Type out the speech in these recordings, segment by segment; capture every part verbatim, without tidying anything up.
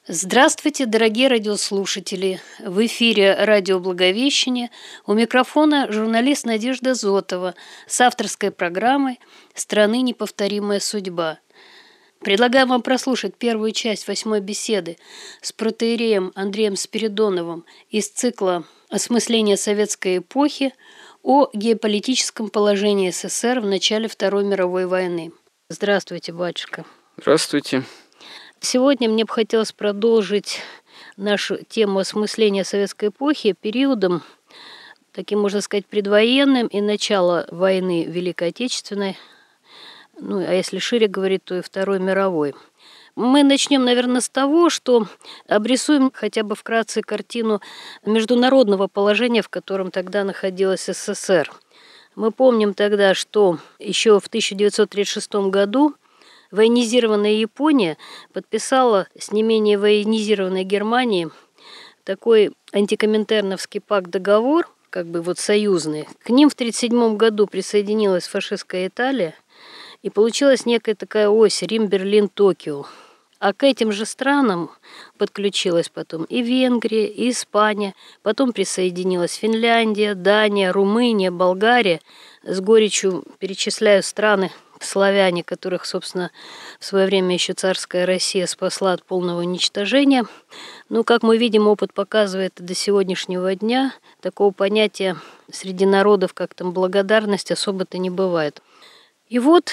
Здравствуйте, дорогие радиослушатели! В эфире радио «Благовещение». У микрофона журналист Надежда Зотова с авторской программой «Страны неповторимая судьба». Предлагаем вам прослушать первую часть восьмой беседы с протоиереем Андреем Спиридоновым из цикла «Осмысление советской эпохи» о геополитическом положении СССР в начале Второй мировой войны. Здравствуйте, батюшка. Здравствуйте. Сегодня мне бы хотелось продолжить нашу тему осмысления советской эпохи периодом, таким, можно сказать, предвоенным и начало войны Великой Отечественной, ну, а если шире говорить, то и Второй мировой. Мы начнем, наверное, с того, что обрисуем хотя бы вкратце картину международного положения, в котором тогда находилась СССР. Мы помним тогда, что еще в тысяча девятьсот тридцать шестом году военизированная Япония подписала с не менее военизированной Германией такой антикоминтерновский пакт-договор, как бы вот союзный. К ним в тысяча девятьсот тридцать седьмом году присоединилась фашистская Италия, и получилась некая такая ось Рим-Берлин-Токио. А к этим же странам подключилась потом и Венгрия, и Испания, потом присоединилась Финляндия, Дания, Румыния, Болгария. С горечью перечисляю страны, славяне, которых, собственно, в свое время еще царская Россия спасла от полного уничтожения. Но, как мы видим, опыт показывает до сегодняшнего дня, такого понятия среди народов, как там благодарность, особо-то не бывает. И вот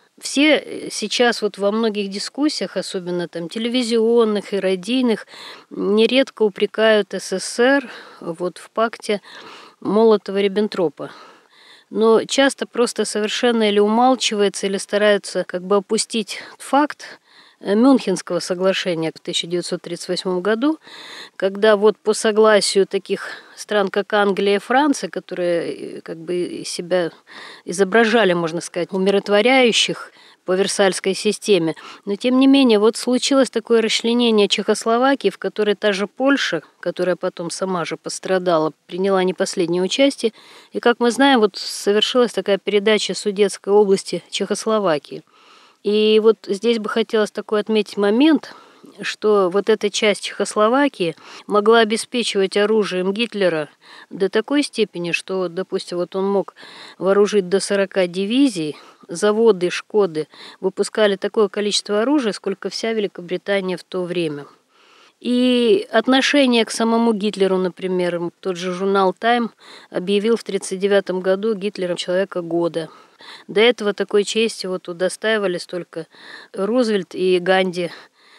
все сейчас вот во многих дискуссиях, особенно там телевизионных и радийных, нередко упрекают СССР вот в пакте Молотова-Риббентропа. Но часто просто совершенно или умалчивается, или стараются как бы опустить факт Мюнхенского соглашения в тысяча девятьсот тридцать восьмом году, когда вот по согласию таких стран, как Англия и Франция, которые как бы себя изображали, можно сказать, умиротворяющих по Версальской системе, но тем не менее вот случилось такое расчленение Чехословакии, в которой та же Польша, которая потом сама же пострадала, приняла не последнее участие, и, как мы знаем, вот совершилась такая передача Судетской области Чехословакии. И вот здесь бы хотелось такой отметить момент, что вот эта часть Чехословакии могла обеспечивать оружием Гитлера до такой степени, что, допустим, вот он мог вооружить до сорока дивизий, заводы «Шкоды» выпускали такое количество оружия, сколько вся Великобритания в то время. И отношение к самому Гитлеру, например, тот же журнал «Тайм» объявил в тысяча девятьсот тридцать девятом году Гитлером человека года. До этого такой чести вот удостаивались только Рузвельт и Ганди,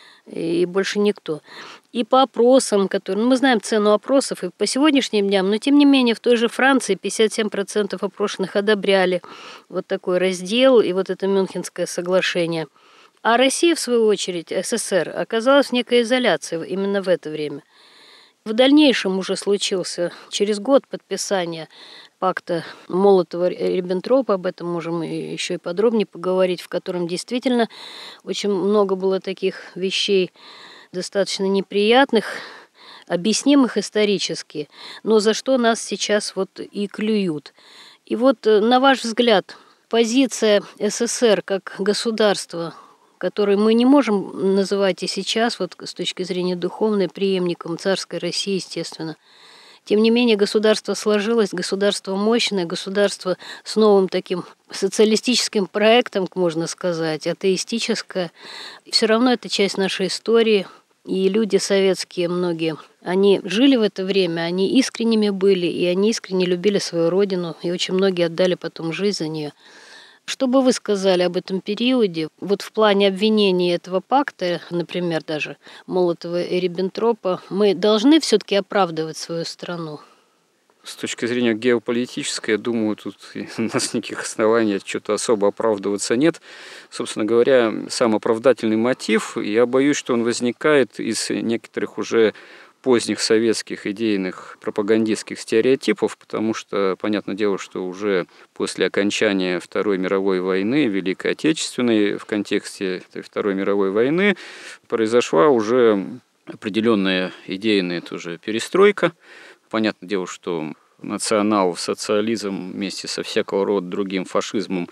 и больше никто. И по опросам, которые... Ну, мы знаем цену опросов и по сегодняшним дням, но тем не менее в той же Франции пятьдесят семь процентов опрошенных одобряли вот такой раздел и вот это Мюнхенское соглашение. А Россия, в свою очередь, СССР, оказалась в некой изоляции именно в это время. В дальнейшем уже случился, через год подписания пакта Молотова-Риббентропа, об этом можем еще и подробнее поговорить, в котором действительно очень много было таких вещей, достаточно неприятных, объяснимых исторически, но за что нас сейчас вот и клюют. И вот, на ваш взгляд, позиция СССР как государства, который мы не можем называть и сейчас, вот с точки зрения духовной, преемником царской России, естественно. Тем не менее, государство сложилось, государство мощное, государство с новым таким социалистическим проектом, можно сказать, атеистическое. Все равно это часть нашей истории, и люди советские многие, они жили в это время, они искренними были, и они искренне любили свою родину, и очень многие отдали потом жизнь за нее. Что бы вы сказали об этом периоде, вот в плане обвинения этого пакта, например, даже Молотова и Риббентропа, мы должны все-таки оправдывать свою страну? С точки зрения геополитической, я думаю, тут у нас никаких оснований что-то особо оправдываться нет. Собственно говоря, сам оправдательный мотив, я боюсь, что он возникает из некоторых уже поздних советских идейных пропагандистских стереотипов, потому что, понятное дело, что уже после окончания Второй мировой войны, Великой Отечественной, в контексте этой Второй мировой войны, произошла уже определенная идейная тоже перестройка. Понятное дело, что национал-социализм вместе со всякого рода другим фашизмом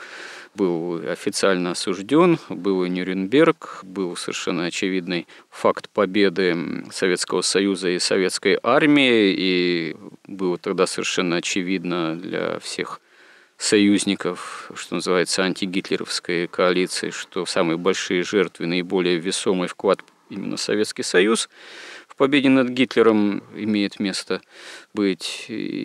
был официально осужден, был и Нюрнберг, был совершенно очевидный факт победы Советского Союза и советской армии, и было тогда совершенно очевидно для всех союзников, что называется, антигитлеровской коалиции, что самые большие жертвы, наиболее весомый вклад именно Советский Союз в победе над Гитлером имеет место быть.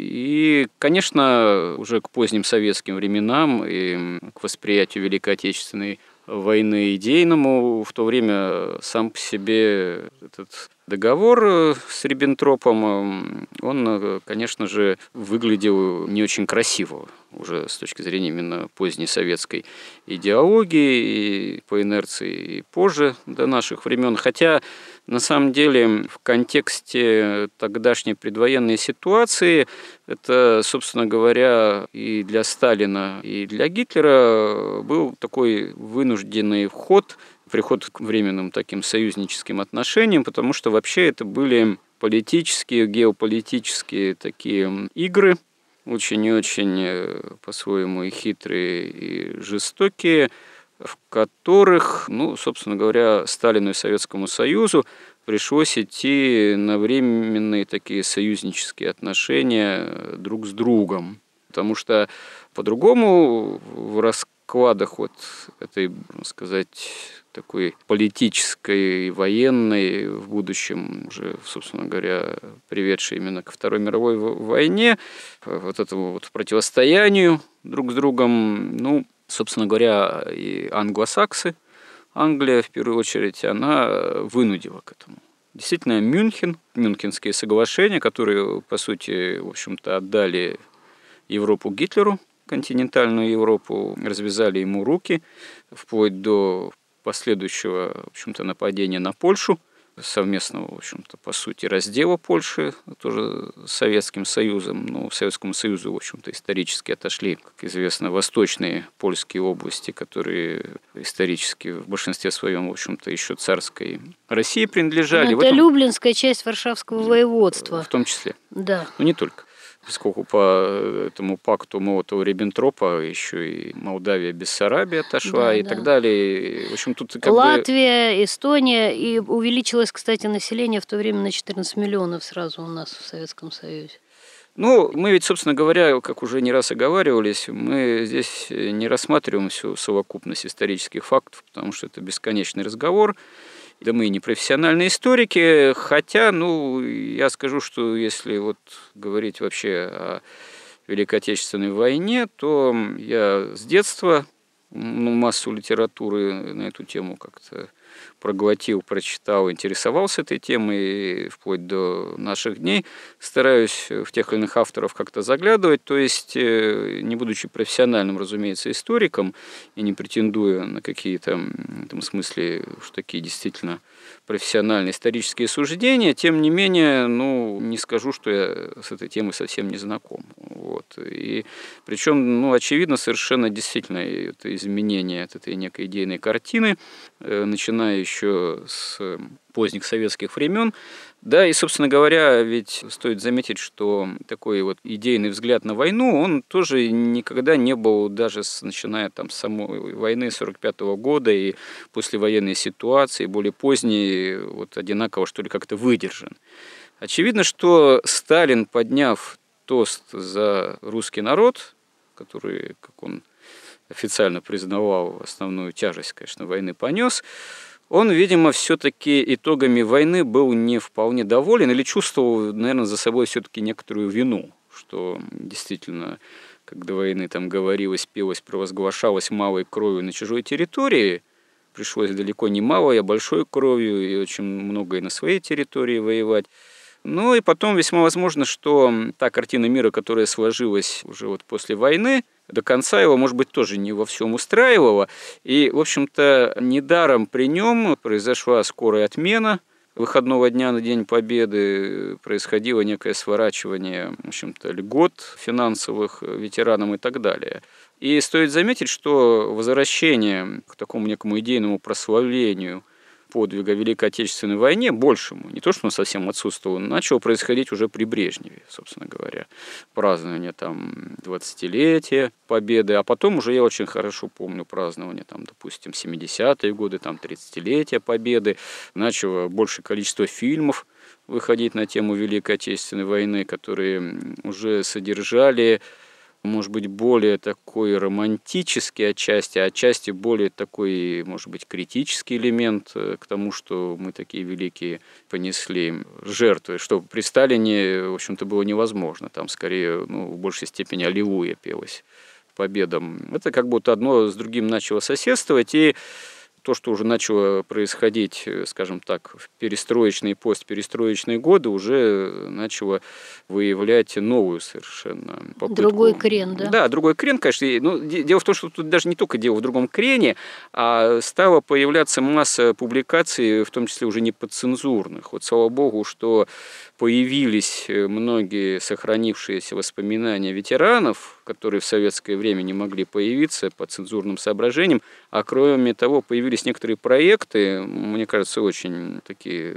И, конечно, уже к поздним советским временам и к восприятию Великой Отечественной войны идейному в то время сам по себе этот договор с Риббентропом, он, конечно же, выглядел не очень красиво уже с точки зрения именно поздней советской идеологии, и по инерции и позже до наших времен. Хотя, на самом деле, в контексте тогдашней предвоенной ситуации, это, собственно говоря, и для Сталина, и для Гитлера был такой вынужденный вход, приход к временным таким союзническим отношениям, потому что вообще это были политические, геополитические такие игры, очень и очень по-своему и хитрые, и жестокие, в которых, ну, собственно говоря, Сталину и Советскому Союзу пришлось идти на временные такие союзнические отношения друг с другом, потому что по-другому в раскладах вот этой, можно сказать, такой политической и военной, в будущем уже, собственно говоря, приведшей именно ко Второй мировой войне, вот этому вот противостоянию друг с другом, ну, собственно говоря, и англосаксы, Англия, в первую очередь, она вынудила к этому. Действительно, Мюнхен, Мюнхенские соглашения, которые, по сути, в общем-то, отдали Европу Гитлеру, континентальную Европу, развязали ему руки, вплоть до последующего, в общем-то, нападения на Польшу, совместного, в общем-то, по сути, раздела Польши, тоже с Советским Союзом. Но к Советскому Союзу, в общем-то, исторически отошли, как известно, восточные польские области, которые исторически в большинстве своем, в общем-то, еще царской России принадлежали. Но это этом... Люблинская часть Варшавского воеводства. В том числе. Да. Но не только. Поскольку по этому пакту Молотова-Риббентропа еще и Молдавия, Бессарабия отошла, да, и да. так далее. В общем, тут как Латвия, бы... Эстония, и увеличилось, кстати, население в то время на четырнадцать миллионов сразу у нас в Советском Союзе. Ну, мы ведь, собственно говоря, как уже не раз оговаривались, мы здесь не рассматриваем всю совокупность исторических фактов, потому что это бесконечный разговор. Да мы и не профессиональные историки, хотя, ну, я скажу, что если вот говорить вообще о Великой Отечественной войне, то я с детства ну, массу литературы на эту тему как-то проглотил, прочитал, интересовался этой темой, и вплоть до наших дней стараюсь в тех или иных авторов как-то заглядывать, то есть, не будучи профессиональным, разумеется, историком, и не претендуя на какие-то, в этом смысле, уж такие действительно профессиональные исторические суждения, тем не менее, ну, не скажу, что я с этой темой совсем не знаком. Вот. И причем, ну, очевидно, совершенно действительно это изменение от этой некой идейной картины, начиная еще с поздних советских времен. Да, и, собственно говоря, ведь стоит заметить, что такой вот идейный взгляд на войну, он тоже никогда не был, даже с, начиная там, с самой войны сорок пятого года и послевоенной ситуации, более поздней, вот одинаково, что ли, как-то выдержан. Очевидно, что Сталин, подняв тост за русский народ, который, как он официально признавал, основную тяжесть, конечно, войны понес, он, видимо, все-таки итогами войны был не вполне доволен или чувствовал, наверное, за собой все-таки некоторую вину, что действительно, как до войны там говорилось, пелось, провозглашалось малой кровью на чужой территории, пришлось далеко не малой, а большой кровью и очень много и на своей территории воевать. Ну и потом весьма возможно, что та картина мира, которая сложилась уже вот после войны, до конца его, может быть, тоже не во всем устраивало. И, в общем-то, недаром при нем произошла скорая отмена выходного дня на День Победы, происходило некое сворачивание, в общем-то, льгот финансовых ветеранам и так далее. И стоит заметить, что возвращение к такому некому идейному прославлению подвига в Великой Отечественной войне, большему, не то, что он совсем отсутствовал, начало происходить уже при Брежневе, собственно говоря. Празднование там двадцатилетия Победы, а потом уже я очень хорошо помню празднование, там, допустим, семидесятые годы, там, тридцатилетия Победы, начало большее количество фильмов выходить на тему Великой Отечественной войны, которые уже содержали, может быть, более такой романтический отчасти, а отчасти более такой, может быть, критический элемент к тому, что мы такие великие понесли жертвы, что при Сталине, в общем-то, было невозможно. Там, скорее, ну, в большей степени аллилуйя пелось победам. Это как будто одно с другим начало соседствовать, и то, что уже начало происходить, скажем так, в перестроечные и постперестроечные годы, уже начало выявлять новую совершенно попытку. Другой крен, да? Да, другой крен, конечно. Ну, дело в том, что тут даже не только дело в другом крене, а стала появляться масса публикаций, в том числе уже не подцензурных. Вот слава богу, что появились многие сохранившиеся воспоминания ветеранов, которые в советское время не могли появиться по цензурным соображениям, а кроме того, появились некоторые проекты, мне кажется, очень такие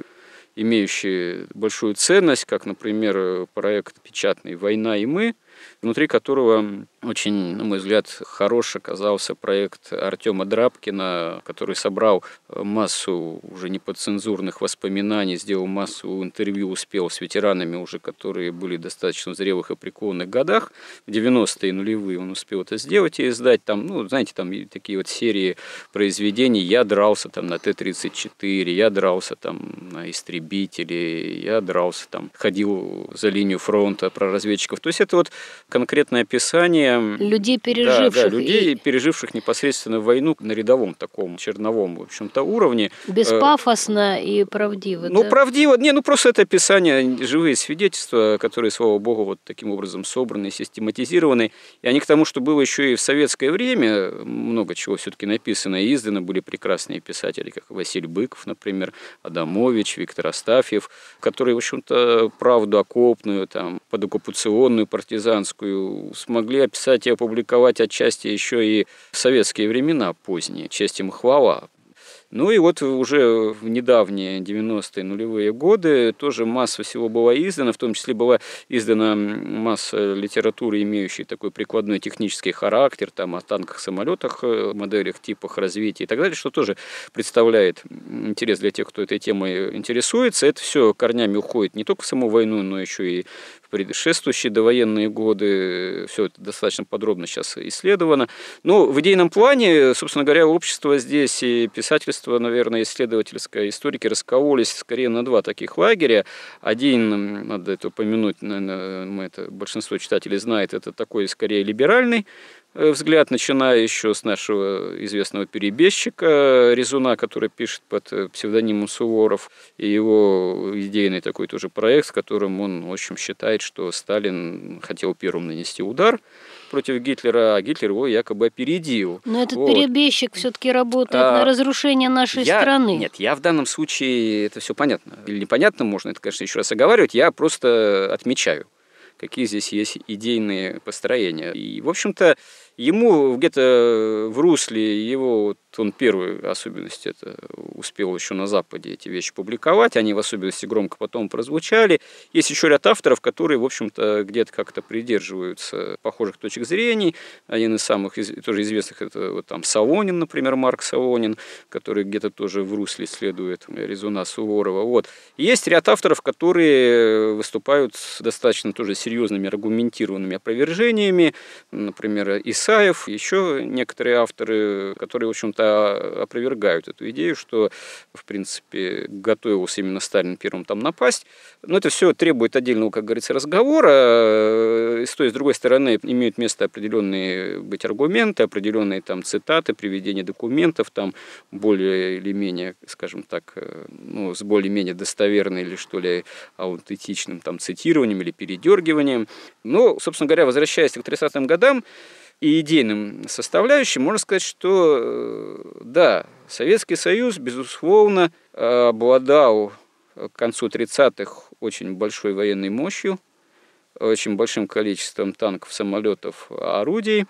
имеющие большую ценность, как, например, проект печатный «Война и мы», внутри которого очень, на мой взгляд, хорош оказался проект Артема Драбкина, который собрал массу уже неподцензурных воспоминаний, сделал массу интервью, успел с ветеранами уже, которые были достаточно в зрелых и преклонных годах. В девяностые нулевые он успел это сделать и издать. Там, ну, знаете, там такие вот серии произведений. Я дрался там на Т тридцать четыре, я дрался там на истребителе, я дрался там, ходил за линию фронта про разведчиков. То есть это вот конкретное описание людей, переживших. Да, да, людей, и... переживших непосредственно войну на рядовом таком черновом, в общем-то, уровне. Беспафосно и правдиво. Ну, да? правдиво. Не, ну просто это описание, живые свидетельства, которые, слава богу, вот таким образом собраны, систематизированы. И они к тому, что было еще и в советское время, много чего все-таки написано и издано, были прекрасные писатели, как Василий Быков, например, Адамович, Виктор Астафьев, которые, в общем-то, правду окопную, там, подоккупационную, партизанскую смогли описать и опубликовать отчасти еще и в советские времена поздние, честь им и хвала. Ну и вот уже в недавние девяностые нулевые годы тоже масса всего была издана, в том числе была издана масса литературы, имеющей такой прикладной технический характер, там о танках, самолетах, моделях, типах развития и так далее, что тоже представляет интерес для тех, кто этой темой интересуется. Это все корнями уходит не только в саму войну, но еще и в предшествующие довоенные годы. Все это достаточно подробно сейчас исследовано. Но в идейном плане, собственно говоря, общество здесь и писательство, наверное, исследовательское, историки раскололись скорее на два таких лагеря. Один, надо это упомянуть, наверное, мы это, большинство читателей знает, это такой скорее либеральный взгляд, начиная еще с нашего известного перебежчика Резуна, который пишет под псевдонимом Суворов, и его идейный такой тоже проект, в котором он, в общем, считает, что Сталин хотел первым нанести удар против Гитлера, а Гитлер его якобы опередил. Но этот вот. Перебежчик все-таки работает а, на разрушение нашей я, страны. Нет, я в данном случае, это все понятно. Или непонятно, можно это, конечно, еще раз оговаривать, я просто отмечаю, какие здесь есть идейные построения. И, в общем-то, ему где-то в русле его, вот он первую особенность это успел еще на Западе эти вещи публиковать, они в особенности громко потом прозвучали. Есть еще ряд авторов, которые, в общем-то, где-то как-то придерживаются похожих точек зрения. Один из самых тоже известных это вот там Солонин, например, Марк Солонин, который где-то тоже в русле следует Резуна Суворова. Вот. Есть ряд авторов, которые выступают с достаточно тоже серьезными аргументированными опровержениями, например, Исаев, еще некоторые авторы, которые, в общем-то, опровергают эту идею, что, в принципе, готовился именно Сталин первым там напасть. Но это все требует отдельного, как говорится, разговора. С той и с другой стороны имеют место определенные быть аргументы, определенные там цитаты, приведение документов, там более или менее, скажем так, ну, с более-менее достоверной или, что ли, аутентичным там цитированием или передергиванием. Но, собственно говоря, возвращаясь к тридцатым годам, и идейным составляющим, можно сказать, что да, Советский Союз, безусловно, обладал к концу тридцатых очень большой военной мощью, очень большим количеством танков, самолетов, орудий.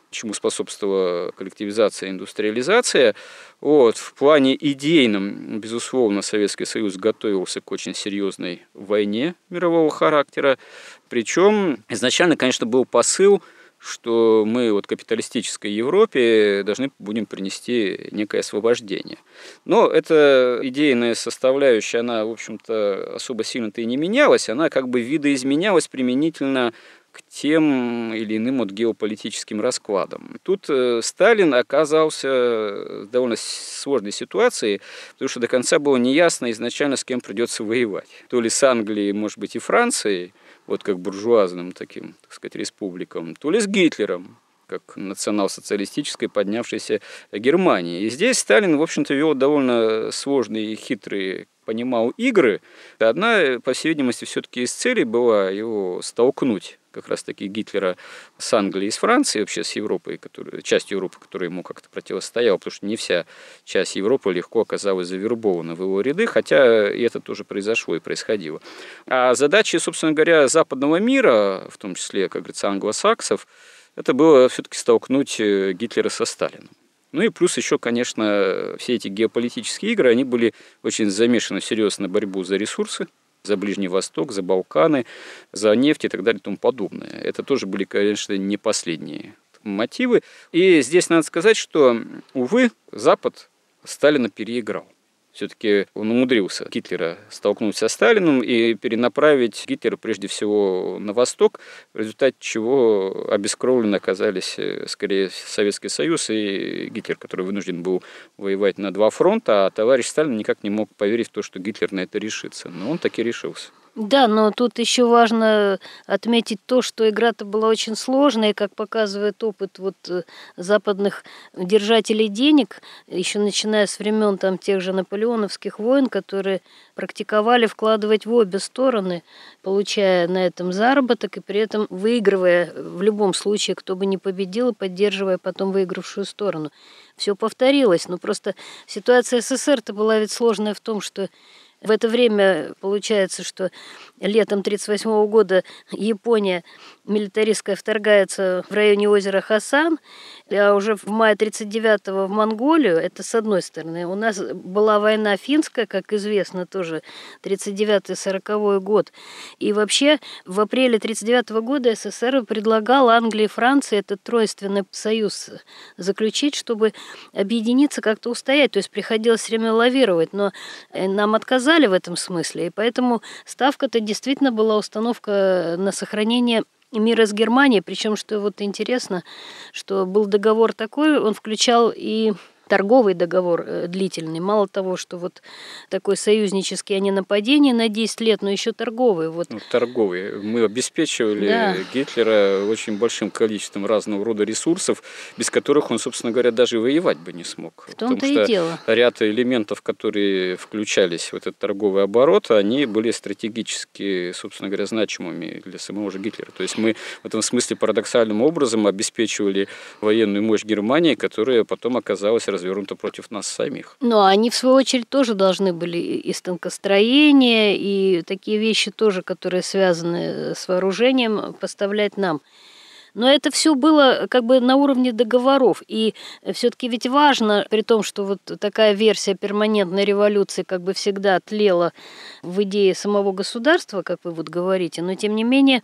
чему способствовала коллективизация и индустриализация. Вот. В плане идейном, безусловно, Советский Союз готовился к очень серьезной войне мирового характера. Причем изначально, конечно, был посыл, что мы вот капиталистической Европе должны будем принести некое освобождение. Но эта идейная составляющая, она, в общем-то, особо сильно-то и не менялась, она как бы видоизменялась применительно к тем или иным вот геополитическим раскладам. Тут Сталин оказался в довольно сложной ситуации, потому что до конца было неясно изначально, с кем придется воевать. То ли с Англией, может быть, и Францией, вот как буржуазным таким, так сказать, республикам, то ли с Гитлером, как национал-социалистической поднявшейся Германии. И здесь Сталин, в общем-то, вел довольно сложные и хитрые, понимал, игры. Одна, по всей видимости, все-таки из целей была его столкнуть, как раз-таки Гитлера с Англией и с Францией, вообще с Европой, которая, часть Европы, которая ему как-то противостояла, потому что не вся часть Европы легко оказалась завербована в его ряды, хотя и это тоже произошло и происходило. А задачи, собственно говоря, западного мира, в том числе, как говорится, англосаксов, это было все-таки столкнуть Гитлера со Сталином. Ну и плюс еще, конечно, все эти геополитические игры, они были очень замешаны серьезно на борьбу за ресурсы, за Ближний Восток, за Балканы, за нефть и так далее и тому подобное. Это тоже были, конечно, не последние мотивы. И здесь надо сказать, что, увы, Запад Сталина переиграл. Все-таки он умудрился Гитлера столкнуть со Сталиным и перенаправить Гитлера прежде всего на восток, в результате чего обескровлены оказались скорее Советский Союз и Гитлер, который вынужден был воевать на два фронта, а товарищ Сталин никак не мог поверить в то, что Гитлер на это решится. Но он таки решился. Да, но тут еще важно отметить то, что игра-то была очень сложная, и, как показывает опыт вот западных держателей денег, еще начиная с времен там тех же наполеоновских войн, которые практиковали вкладывать в обе стороны, получая на этом заработок и при этом выигрывая в любом случае, кто бы ни победил, поддерживая потом выигравшую сторону. Все повторилось, но просто ситуация СССР-то была ведь сложная в том, что в это время получается, что летом тысяча девятьсот тридцать восьмого года Япония милитаристская вторгается в районе озера Хасан, а уже в мае тридцать девятого в Монголию, это с одной стороны. У нас была война финская, как известно, тоже тридцать девятый сороковой год. И вообще в апреле тридцать девятого года СССР предлагал Англии и Франции этот тройственный союз заключить, чтобы объединиться, как-то устоять. То есть приходилось все время лавировать, но нам отказали в этом смысле. И поэтому ставка-то действительно была установка на сохранение мира с Германией, причем, что вот интересно, что был договор такой, он включал и торговый договор длительный. Мало того, что вот такой союзнический, а не нападение на десять лет, но еще торговый. Вот. Ну, торговый. Мы обеспечивали да. Гитлера очень большим количеством разного рода ресурсов, без которых он, собственно говоря, даже воевать бы не смог. В том-то и дело. Ряд элементов, которые включались в этот торговый оборот, они были стратегически, собственно говоря, значимыми для самого же Гитлера. То есть мы в этом смысле парадоксальным образом обеспечивали военную мощь Германии, которая потом оказалась развернуто против нас самих. Но они, в свою очередь, тоже должны были и станкостроение, и такие вещи тоже, которые связаны с вооружением, поставлять нам. Но это все было как бы на уровне договоров. И все-таки ведь важно, при том, что вот такая версия перманентной революции как бы всегда тлела в идее самого государства, как вы вот говорите, но тем не менее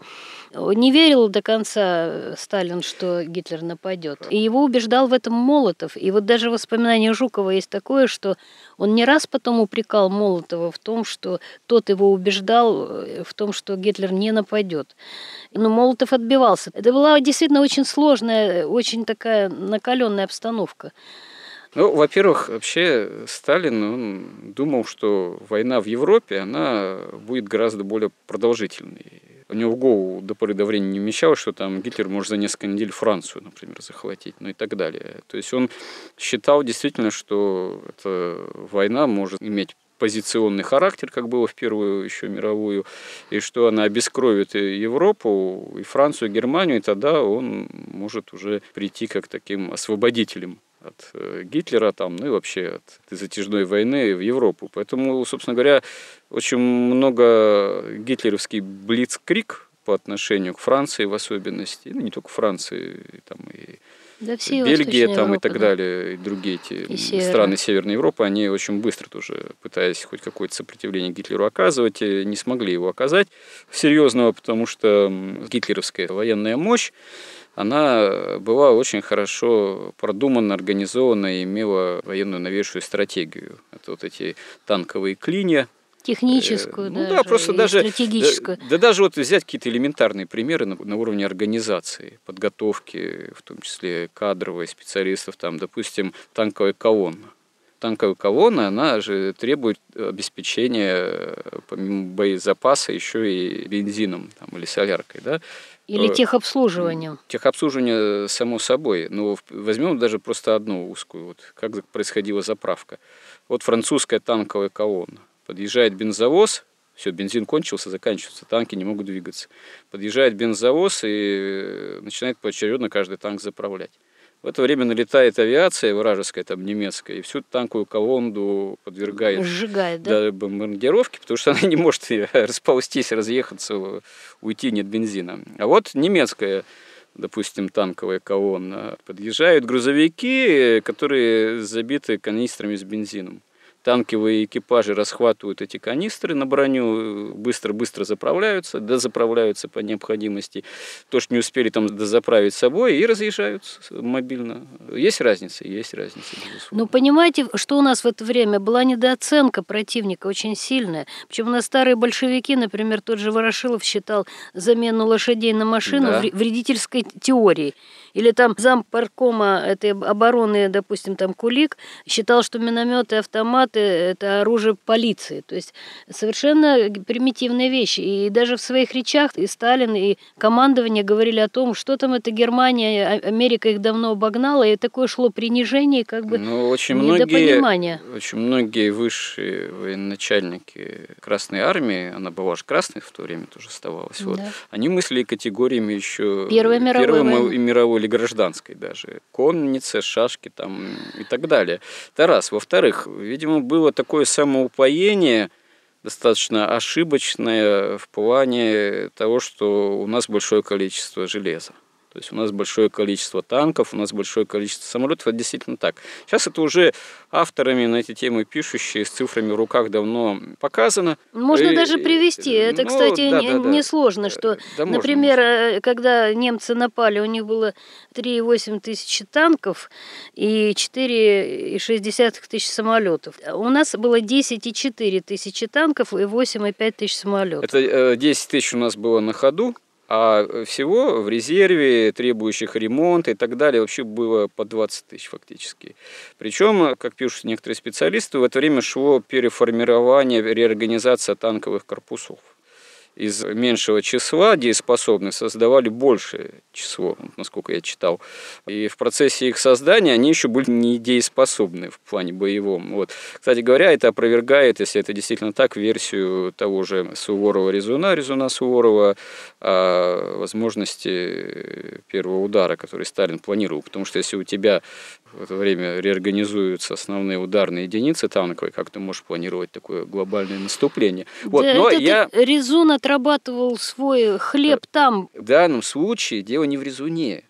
не верил до конца Сталин, что Гитлер нападет. И его убеждал в этом Молотов. И вот даже в воспоминаниях Жукова есть такое, что он не раз потом упрекал Молотова в том, что тот его убеждал в том, что Гитлер не нападет. Но Молотов отбивался. Это была действительно очень сложная, очень такая накаленная обстановка. Ну, во-первых, вообще Сталин, он думал, что война в Европе, она будет гораздо более продолжительной. У него в голову до поры до времени не вмещалось, что там Гитлер может за несколько недель Францию, например, захватить, ну и так далее. То есть он считал действительно, что эта война может иметь позиционный характер, как было в Первую еще мировую, и что она обескровит и Европу, и Францию, и Германию, и тогда он может уже прийти как таким освободителем от Гитлера, там, ну и вообще от этой затяжной войны в Европу. Поэтому, собственно говоря, очень много гитлеровский блицкриг по отношению к Франции в особенности, ну не только Франции, там и Да, все Бельгия там Европы, и так да. далее, и другие эти И страны Северной Европы, они очень быстро тоже, пытаясь хоть какое-то сопротивление Гитлеру оказывать, не смогли его оказать серьезного, потому что гитлеровская военная мощь, она была очень хорошо продумана, организована и имела военную новейшую стратегию. Это вот эти танковые клинья. Техническую, ну, даже, да, просто и даже, стратегическую. Да, да даже вот взять какие-то элементарные примеры на, на уровне организации, подготовки, в том числе кадровой, специалистов, там, допустим, танковая колонна. Танковая колонна, она же требует обеспечения, помимо боезапаса, еще и бензином там, или соляркой, да? Или техобслуживанием. Техобслуживание, само собой. Но возьмем даже просто одну узкую. Вот, как происходила заправка. Вот французская танковая колонна. Подъезжает бензовоз, все, бензин кончился, заканчивается, танки не могут двигаться. Подъезжает бензовоз и начинает поочередно каждый танк заправлять. В это время налетает авиация вражеская, там, немецкая, и всю танковую колонну подвергает Сжигает, да? Да, бомбардировке, потому что она не может расползтись, разъехаться, уйти, нет бензина. А вот немецкая, допустим, танковая колонна, подъезжают грузовики, которые забиты канистрами с бензином. Танковые экипажи расхватывают эти канистры на броню, быстро-быстро заправляются, дозаправляются по необходимости. То, что не успели там дозаправить собой, и разъезжаются мобильно. Есть разница? Есть разница, безусловно. Ну, понимаете, что у нас в это время? Была недооценка противника очень сильная. Причем у нас старые большевики, например, тот же Ворошилов считал замену лошадей на машину да. вредительской теорией. Или там зампаркома этой обороны, допустим, там Кулик, считал, что минометы и автоматы – это оружие полиции. То есть совершенно примитивные вещи. И даже в своих речах и Сталин, и командование говорили о том, что там это Германия, Америка их давно обогнала, и такое шло принижение, как бы ну, очень недопонимание. Многие, очень многие высшие военачальники Красной Армии, она была же красной в то время тоже оставалась, да. вот, они мыслили категориями еще Первой мировой, Первой мировой или гражданской даже. Конницы, шашки там и так далее. Это раз. Во-вторых, видимо, было такое самоупоение, достаточно ошибочное в плане того, что у нас большое количество железа. То есть у нас большое количество танков, у нас большое количество самолетов. Это действительно так. Сейчас это уже авторами на эти темы пишущие, с цифрами в руках давно показано. Можно и, даже привести. Это, ну, кстати, да, не, да, не сложно, что, да, например, можно. Когда немцы напали, у них было три и восемь тысячи танков и четыре и шесть десятых тысяч самолетов. У нас было десять и четыре тысячи танков и восемь и пять тысяч самолетов. Это десять тысяч у нас было на ходу. А всего в резерве, требующих ремонта и так далее, вообще было по двадцать тысяч фактически. Причем, как пишут некоторые специалисты, в это время шло переформирование, реорганизация танковых корпусов. Из меньшего числа дееспособных создавали большее число, насколько я читал. И в процессе их создания они еще были недееспособны в плане боевом. Вот. Кстати говоря, это опровергает, если это действительно так, версию того же Суворова-Резуна, Резуна-Суворова о возможности первого удара, который Сталин планировал. Потому что если у тебя в это время реорганизуются основные ударные единицы танковые, как ты можешь планировать такое глобальное наступление? Вот, да, но это я... Резун отрабатывал свой хлеб там. В данном случае дело не в Резуне.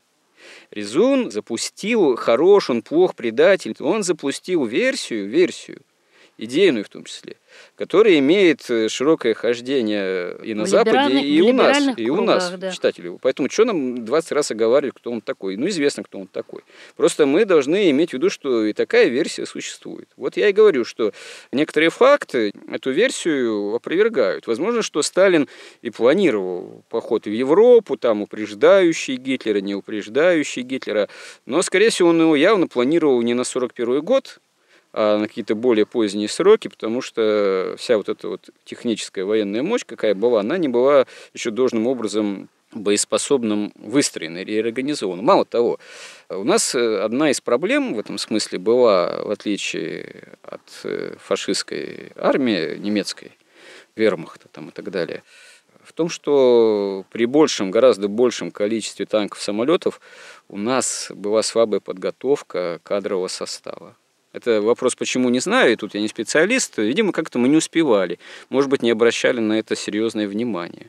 Резун запустил, хорош он, плох, предатель, он запустил версию, версию, идейную в том числе, которая имеет широкое хождение и на Западе, и у нас, и у нас, да. читателей. Поэтому что нам двадцать раз оговаривать, кто он такой? Ну, известно, кто он такой. Просто мы должны иметь в виду, что и такая версия существует. Вот я и говорю, что некоторые факты эту версию опровергают. Возможно, что Сталин и планировал поход в Европу, там, упреждающий Гитлера, не упреждающий Гитлера, но, скорее всего, он его явно планировал не на сорок первый год, а на какие-то более поздние сроки, потому что вся вот эта вот техническая военная мощь, какая была, она не была еще должным образом боеспособным выстроена, реорганизована. Мало того, у нас одна из проблем в этом смысле была, в отличие от фашистской армии немецкой, вермахта там и так далее, в том, что при большем, гораздо большем количестве танков, самолетов у нас была слабая подготовка кадрового состава. Это вопрос, почему, не знаю, и тут я не специалист. Видимо, как-то мы не успевали. Может быть, не обращали на это серьезное внимание.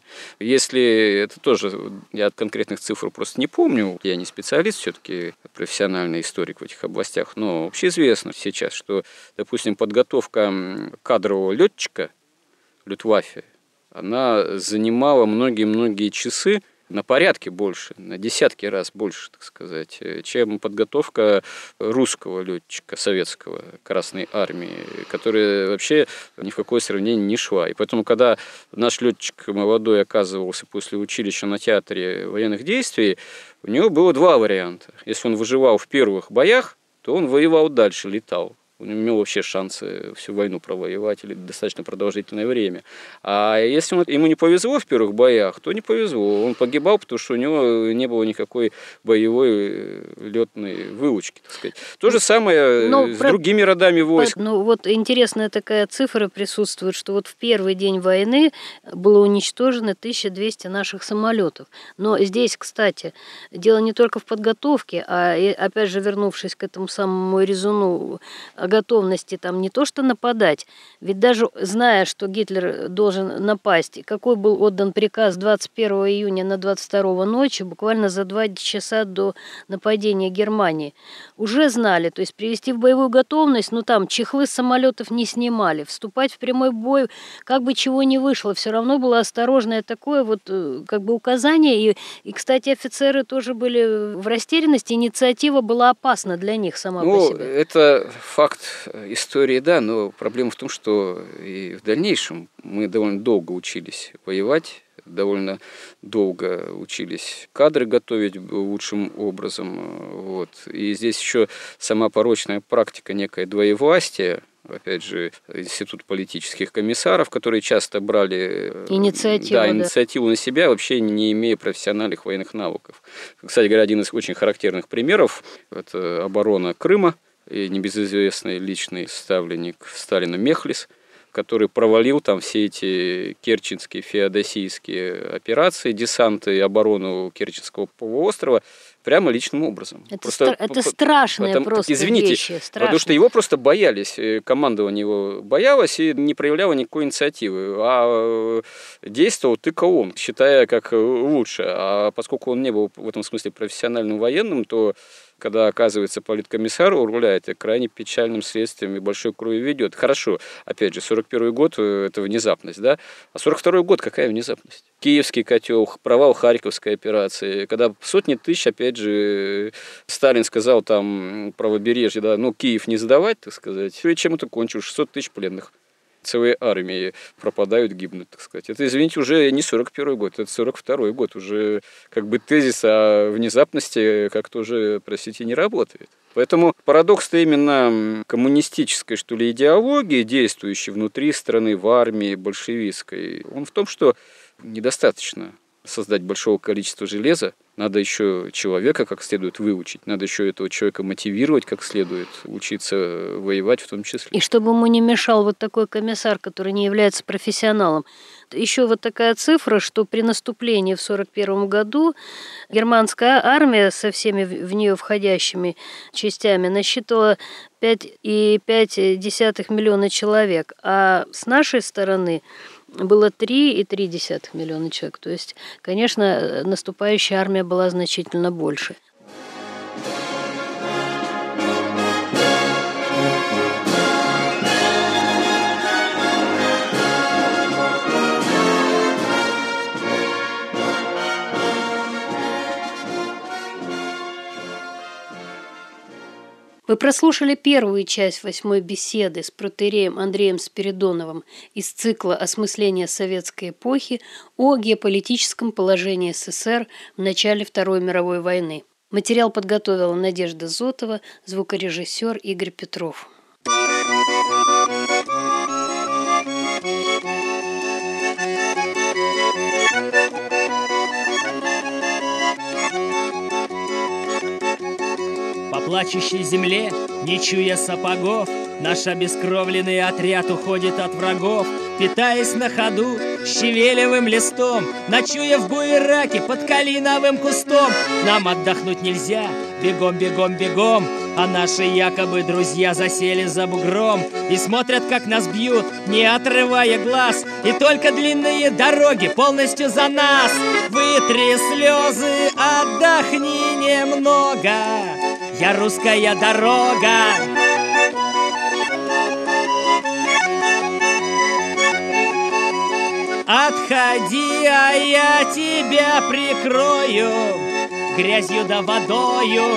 Если это тоже, я от конкретных цифр просто не помню, я не специалист, все-таки профессиональный историк в этих областях, но общеизвестно сейчас, что, допустим, подготовка кадрового летчика Люфтваффе, она занимала многие-многие часы, на порядке больше, на десятки раз больше, так сказать, чем подготовка русского летчика, советского, Красной армии, которая вообще ни в какое сравнение не шла. И поэтому, когда наш летчик молодой оказывался после училища на театре военных действий, у него было два варианта. Если он выживал в первых боях, то он воевал дальше, летал. Он имел вообще шансы всю войну провоевать или достаточно продолжительное время. А если ему не повезло в первых боях, то не повезло. Он погибал, потому что у него не было никакой боевой летной выучки, так сказать. То же самое Но с про... другими родами войск. Ну вот интересная такая цифра присутствует, что вот в первый день войны было уничтожено тысяча двести наших самолетов. Но здесь, кстати, дело не только в подготовке, а опять же, вернувшись к этому самому резону готовности там не то что нападать, ведь даже зная, что Гитлер должен напасть, какой был отдан приказ двадцать первого июня на двадцать второго ночи, буквально за два часа до нападения Германии, уже знали, то есть привести в боевую готовность, ну там чехлы с самолетов не снимали, вступать в прямой бой, как бы чего ни вышло, все равно было осторожное такое вот как бы указание, и, и кстати, офицеры тоже были в растерянности, инициатива была опасна для них сама ну, по себе. Это факт истории, да, но проблема в том, что и в дальнейшем мы довольно долго учились воевать, довольно долго учились кадры готовить лучшим образом. Вот. И здесь еще сама порочная практика некой двоевластия, опять же, институт политических комиссаров, которые часто брали инициативу, да, инициативу да. на себя, вообще не имея профессиональных военных навыков. Кстати говоря, один из очень характерных примеров – это оборона Крыма, и небезызвестный личный ставленник Сталина Мехлис, который провалил там все эти керченские, феодосийские операции, десанты и оборону Керченского полуострова прямо личным образом. Это, просто, стра- это по, страшные потому, просто извините, вещи. Страшные. Потому что его просто боялись, командование его боялось и не проявляло никакой инициативы, а действовал только он, считая как лучше. А поскольку он не был в этом смысле профессиональным военным, то когда оказывается политкомиссар у руля, это крайне печальным следствием и большой крови ведет. Хорошо, опять же, сорок первый год – это внезапность, да? А сорок второй год – какая внезапность? Киевский котел, провал Харьковской операции, когда сотни тысяч, опять же, Сталин сказал там правобережье, да, ну, Киев не сдавать, так сказать, и чем это кончилось? шестьсот тысяч пленных. Целые армии пропадают, гибнут, так сказать. Это, извините, уже не сорок первый год, это сорок второй год. Уже как бы тезис о внезапности как-то уже, простите, не работает. Поэтому парадокс-то именно коммунистической, что ли, идеологии, действующей внутри страны, в армии большевистской, он в том, что недостаточно создать большого количества железа, надо еще человека как следует выучить, надо еще этого человека мотивировать как следует, учиться воевать в том числе. И чтобы ему не мешал вот такой комиссар, который не является профессионалом. Еще вот такая цифра, что при наступлении в сорок первом году германская армия со всеми в нее входящими частями насчитывала пять и пять десятых миллиона человек, а с нашей стороны было три и три десятых миллиона человек. То есть, конечно, наступающая армия была значительно больше. Вы прослушали первую часть восьмой беседы с протоиереем Андреем Спиридоновым из цикла «Осмысление советской эпохи» о геополитическом положении СССР в начале Второй мировой войны. Материал подготовила Надежда Зотова, звукорежиссер Игорь Петров. По плачущей земле, не чуя сапогов, наш обескровленный отряд уходит от врагов, питаясь на ходу щавелевым листом, ночуя в буераке под калиновым кустом. Нам отдохнуть нельзя, бегом, бегом, бегом, А наши якобы друзья засели за бугром и смотрят, как нас бьют, не отрывая глаз. И только длинные дороги полностью за нас. Вытри слезы, отдохни немного, я русская дорога. Отходи, а я тебя прикрою грязью да водою.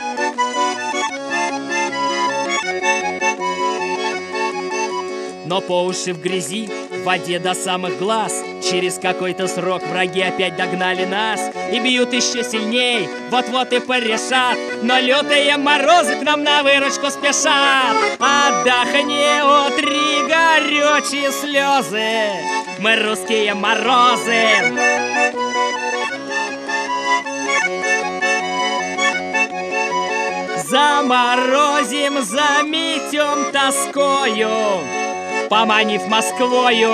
Но по уши в грязи, в воде до самых глаз. Через какой-то срок враги опять догнали нас и бьют еще сильней, вот-вот и порешат. Но лютые морозы к нам на выручку спешат. Отдохни, утри горючие слезы, мы русские морозы. Заморозим, заметем тоскою, поманив Москвою.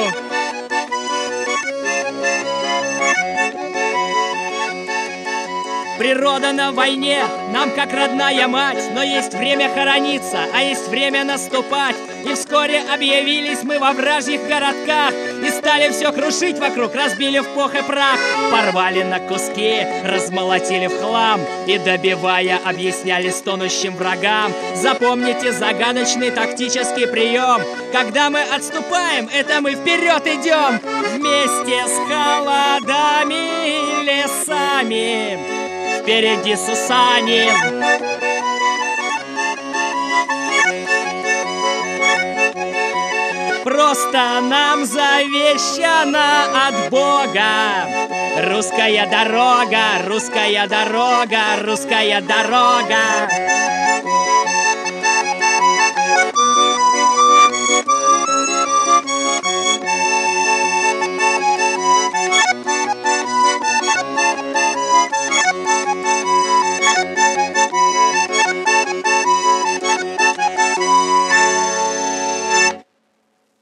Природа на войне нам как родная мать, но есть время хорониться, а есть время наступать. И вскоре объявились мы во вражьих городках и стали все крушить вокруг, разбили в пух и прах. Порвали на куски, размолотили в хлам и, добивая, объясняли стонущим врагам: запомните загадочный тактический прием. Когда мы отступаем, это мы вперед идем. Вместе с холодами и лесами, впереди Сусанин. Просто нам завещано от Бога русская дорога, русская дорога, русская дорога.